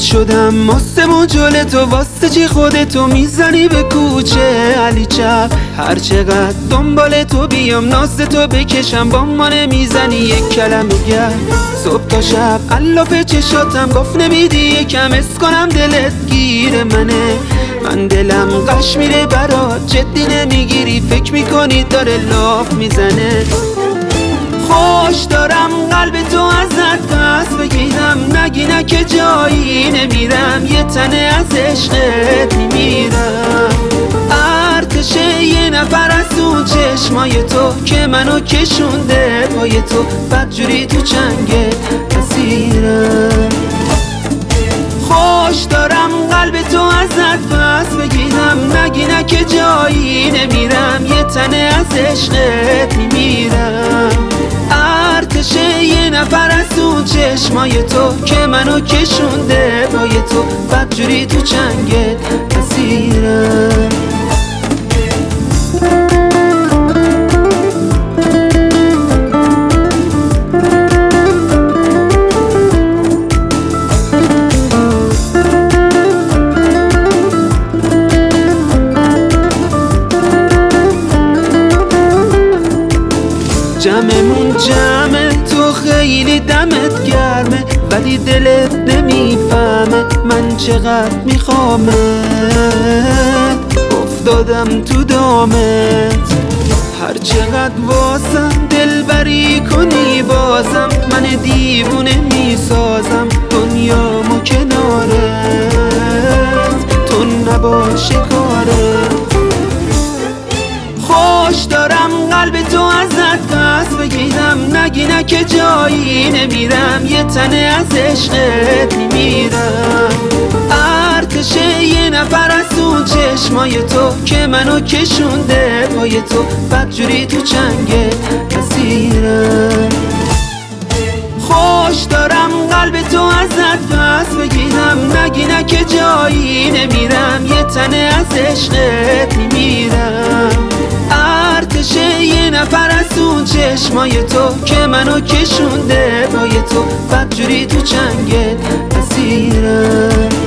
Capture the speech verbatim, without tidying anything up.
شدم ماستمون جل تو، واسه چی خودتو میزنی به کوچه علی چپ؟ هر چقدر دنبال تو بیام ناز تو بکشم با ما نمیزنی یک کلمه گر. صبح تا شب علاف چشاتم گفت نمیدی یکم اس کنم دلت گیر منه. من دلم قش میره برات جدی نمیگیری، فکر میکنی داره لاف میزنه. خوش دارم قلب تو ازت پس بگیرم، نگی نه که جایی نمیرم، یه تنه از عشقت میمیرم. ارتش یه نفر از اون چشمای تو که منو کشونده پای تو، بدجوری تو چنگت اسیرم. خوش دارم قلب تو ازت پس بگیرم، نگی نه که جایی نمیرم، یه تنه از عشقت میمیرم. ارتش یه نفر از اون چشمای تو که منو کشونده پای تو، بدجوری تو چنگت اسیرم. جمعمون جمعه تو خیلی دمت گرمه، ولی دلت نمیفهمه من چقدر میخوامت. افتادم تو دامت هر چقدر واسم دلبری کنی بازم، من دیوونه میسازم دنیامو کنارت، تو نباشه کارت. خوش دارم قلب تو ازت پس بگیرم، نگی نه که جایی نمیرم، یه تنه از عشقت میمیرم. ارتش یه نفر از اون چشمای تو که منو کشونده پای تو، بدجوری تو چنگت اسیرم. خوش دارم قلب تو ازت پس بگیرم، نگی نه که جایی نمیرم، یه تنه از عشقت میمیرم. ارتش یه نفر از اون چشمای تو که منو کشونده پای تو، بدجوری تو چنگت اسیرم.